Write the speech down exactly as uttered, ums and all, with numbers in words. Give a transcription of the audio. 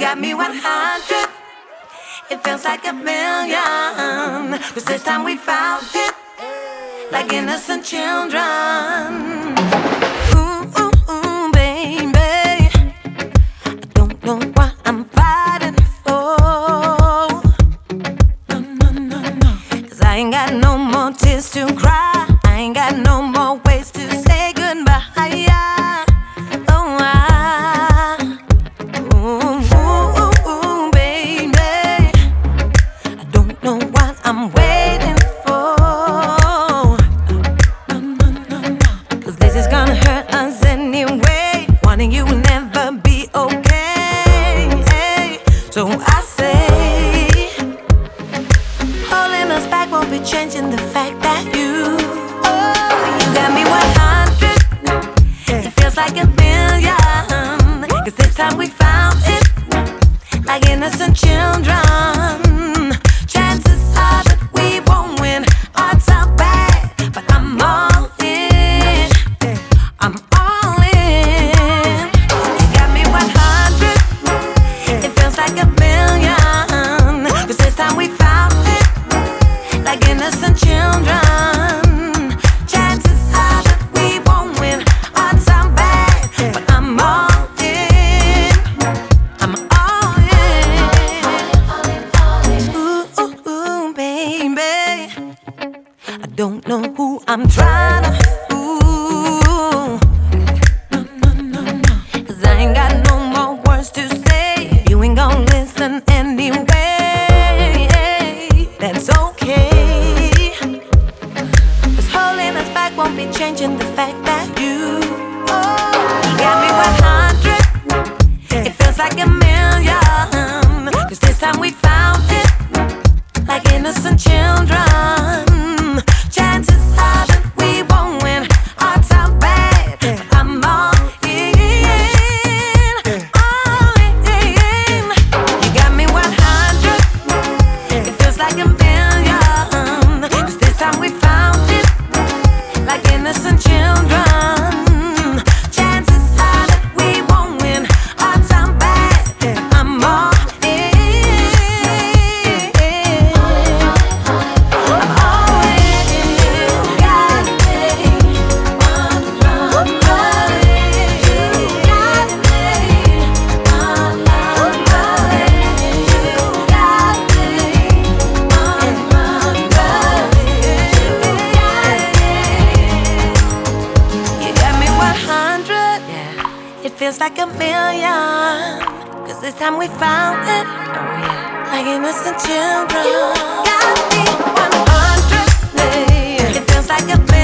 got me one hundred. It feels like a million. Cause this time we found it like innocent children. Ooh, ooh, ooh, baby, I don't know what I'm fighting for. No, no, no, no. Cause I ain't got no more tears to cry. I ain't got no more ways to say goodbye. Oh, I, ooh, ooh, ooh, baby, I don't know what I'm waiting for. No, no, no, no. Cause this is gonna hurt us anyway. Wanting you will never be okay. So I say, holding us back won't be changing the fact that you, oh, you got me one hundred. It feels like a million. Cause this time we found it like innocent children. Chances are that we won't win. Odds are bad, but I'm all in. I'm all in. You got me one hundred. It feels like a million. Cause this time we found it like innocent children. Chances are that we won't win. Odds are bad, but I'm all in. I'm all in. Ooh, ooh, ooh, baby, I don't know who I'm trying to fool. No, no, no, no. Cause I ain't got no more words to say. You ain't gon' listen anyway. That's okay. Cause holding us back won't be changing the fact that you, oh, you got me one hundred. It feels like a million. Cause this time we found it like innocent children. Chances are that we won't win. Odds are bad, but I'm all in. All in. You got me one hundred. It feels like a million. Cause this time we found it like innocent children. Chances are that we won't win. Odds are bad, but I'm all in. I'm all in. Got me. Got you got me one hundred. It feels like a million. Cause this time we found it like innocent children. You got me one hundred. It feels like a million.